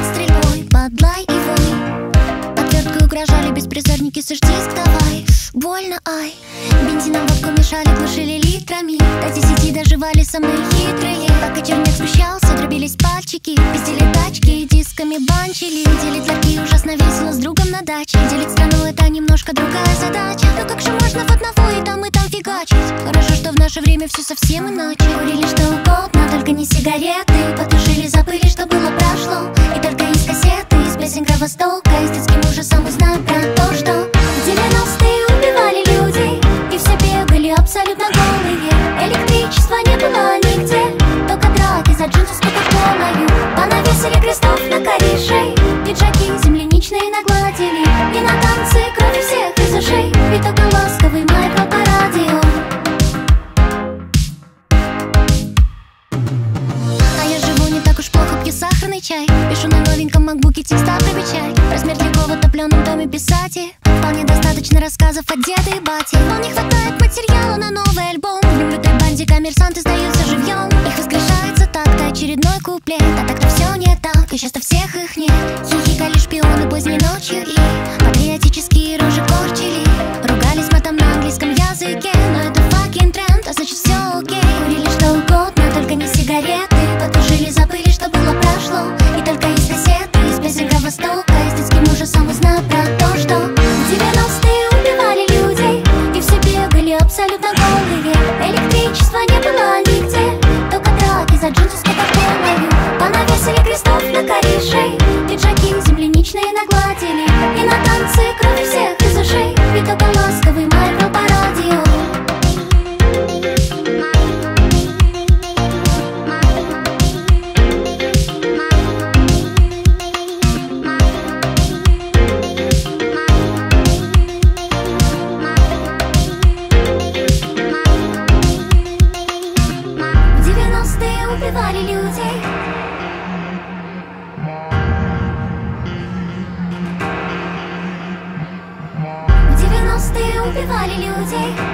стрельбой, подлай и вой. Отверткой угрожали беспризорники, сышь диск давай. Больно, ай. Бензином водку мешали, глушили литрами. До 10 доживали самые хитрые. Пока чернец сгущался, дробились пальчики. Пиздили тачки, дисками банчили. Делить ларьки ужасно весело с другом на даче. Делить страну — это немножко другая задача. Но как же можно в одного и там фигачить? Хорошо, что в наше время все совсем иначе. Курили что угодно, только не сигареты. Потушили, забыли, что было, прошло. И только из кассеты, из песен Кровостока, и с детским ужасом узнаем про то, что в 90-е убивали людей, и все бегали абсолютно голые. Электричества не было нигде, только драки за джинсы с кока-колою. Понавесили крестов на корешей, пиджаки земляничные нагладили. И на танцы крови всех из ушей, и только ласковый майкро по радио. А я живу не так уж плохо, пью сахарный чай. Пишу на новеньком макбуке текста промечай. Размер легко в отопленном доме писать, и вполне достаточно рассказов от деда и бати. Вполне хватает материала на новый альбом. В лютой банде коммерсанты сдаются живьем. Их воскрешается так-то очередной куплет. А так-то все не так, и часто всех их нет. Хихикали шпионы поздней ночью и патриотические рожи корчили. Ругались матом на английском языке, но это fucking тренд, а значит все окей. Курили что угодно, только не сигареты. Потушили, забыли, что было, прошло. И только из кассеты, из песен Кровостока, и с детским ужасом узнаю про то, что в 90-е убивали людей, и все бегали абсолютно голые. Электричества не было нигде, только драки за джинсы с кока-колою. Понавесили крестов на корешей, пиджаки земляничные нагладили. И на танцы крови всех из ушей, и только ласковый майкро по радио. Убивали людей. В 90-е убивали людей.